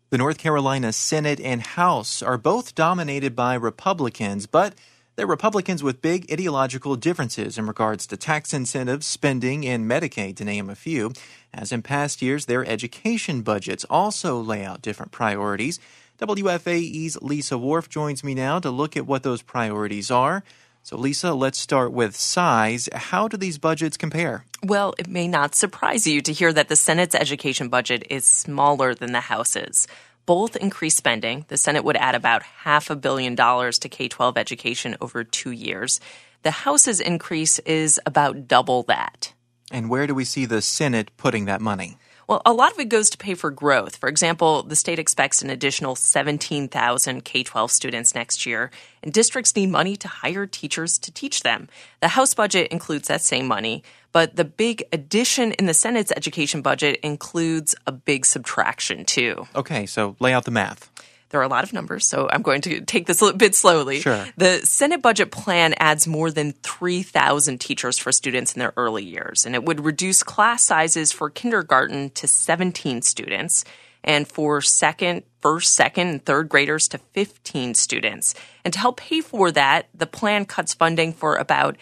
The North Carolina Senate and House are both dominated by Republicans, but they're Republicans with big ideological differences in regards to tax incentives, spending, and Medicaid, to name a few. As in past years, their education budgets also lay out different priorities. WFAE's Lisa Wharf joins me now to look at what those priorities are. So, Lisa, let's start with size. How do these budgets compare? Well, it may not surprise you to hear that the Senate's education budget is smaller than the House's. Both increase spending. The Senate would add about $500 million to K-12 education over 2 years. The House's increase is about double that. And where do we see the Senate putting that money? Well, a lot of it goes to pay for growth. For example, the state expects an additional 17,000 K-12 students next year, and districts need money to hire teachers to teach them. The House budget includes that same money, but the big addition in the Senate's education budget includes a big subtraction, too. Okay, so lay out the math. There are a lot of numbers, so I'm going to take this a bit slowly. Sure. The Senate budget plan adds more than 3,000 teachers for students in their early years, and it would reduce class sizes for kindergarten to 17 students and for first, second, and third graders to 15 students. And to help pay for that, the plan cuts funding for about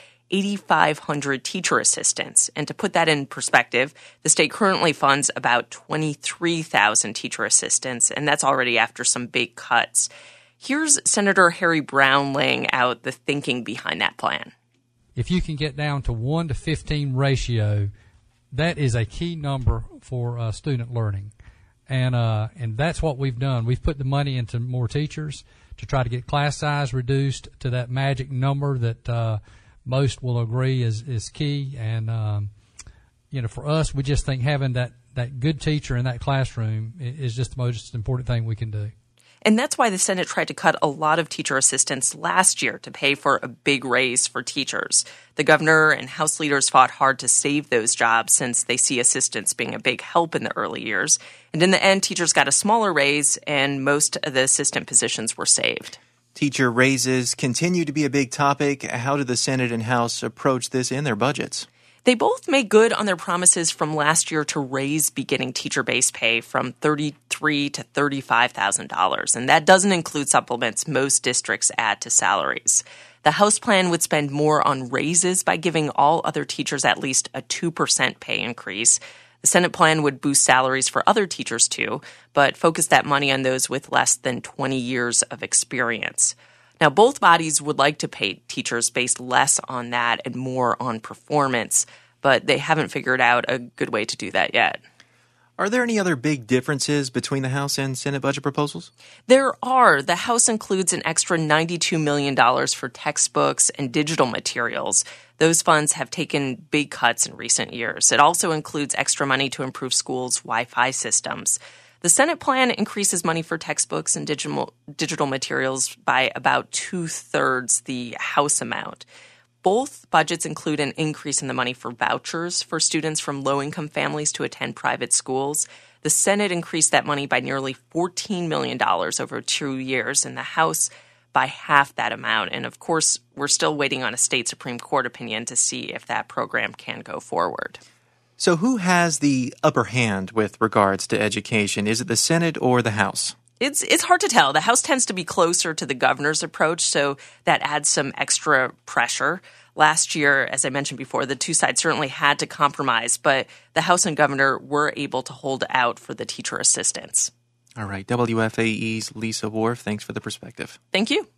8,500 teacher assistants. And to put that in perspective, the state currently funds about 23,000 teacher assistants, and that's already after some big cuts. Here's Senator Harry Brown laying out the thinking behind that plan. If you can get down to 1 to 15 ratio, that is a key number for student learning. And that's what we've done. We've put the money into more teachers to try to get class size reduced to that magic number that most will agree is key. And, for us, we just think having that good teacher in that classroom is just the most important thing we can do. And that's why the Senate tried to cut a lot of teacher assistants last year to pay for a big raise for teachers. The governor and House leaders fought hard to save those jobs since they see assistants being a big help in the early years. And in the end, teachers got a smaller raise, and most of the assistant positions were saved. Teacher raises continue to be a big topic. How do the Senate and House approach this in their budgets? They both made good on their promises from last year to raise beginning teacher base pay from $33,000 to $35,000, and that doesn't include supplements most districts add to salaries. The House plan would spend more on raises by giving all other teachers at least a 2% pay increase. The Senate plan would boost salaries for other teachers too, but focus that money on those with less than 20 years of experience. Now, both bodies would like to pay teachers based less on that and more on performance, but they haven't figured out a good way to do that yet. Are there any other big differences between the House and Senate budget proposals? There are. The House includes an extra $92 million for textbooks and digital materials. Those funds have taken big cuts in recent years. It also includes extra money to improve schools' Wi-Fi systems. The Senate plan increases money for textbooks and digital materials by about 2/3 the House amount. Both budgets include an increase in the money for vouchers for students from low-income families to attend private schools. The Senate increased that money by nearly $14 million over 2 years, and the House by half that amount. And, of course, we're still waiting on a state Supreme Court opinion to see if that program can go forward. So who has the upper hand with regards to education? Is it the Senate or the House? It's hard to tell. The House tends to be closer to the governor's approach, so that adds some extra pressure. Last year, as I mentioned before, the two sides certainly had to compromise, but the House and governor were able to hold out for the teacher assistants. All right. WFAE's Lisa Wharf, thanks for the perspective. Thank you.